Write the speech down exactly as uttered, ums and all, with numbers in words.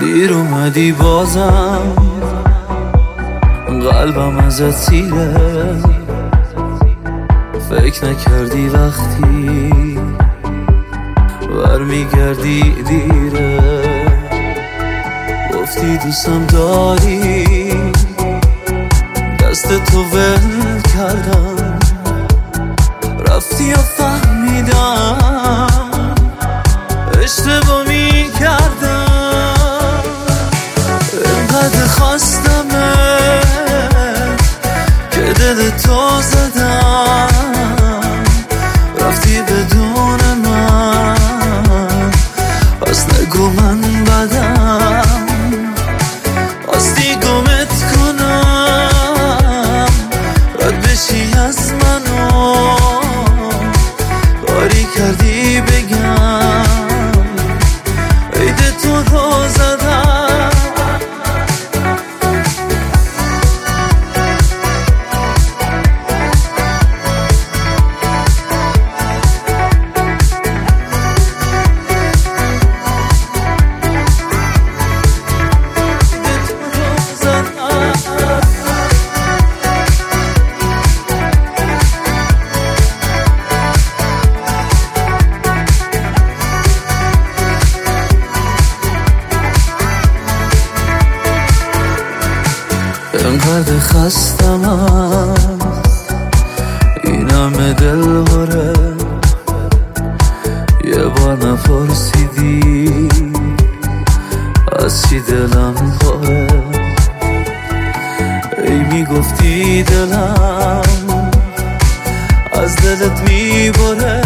دیر اومدی بازم قلبم ازت سیره، فکر نکردی وقتی برمیگردی دیره. گفتی دوستم داری، دست تو ول کردم، رفتی و فهمیدم اشتباه میکردم. اینقدر خواستمه که دل تو زدم، رفتی بدون من، پس نگو من بدم. خواستی گمت کنم، رد بشی از منو، کاری کردی بگم عید تو رو زدم. اینقدر خستم است این همه دل باره، یه بار نپرسیدی از چی دلم پاره. ای میگفتی دلم از دلت میبره،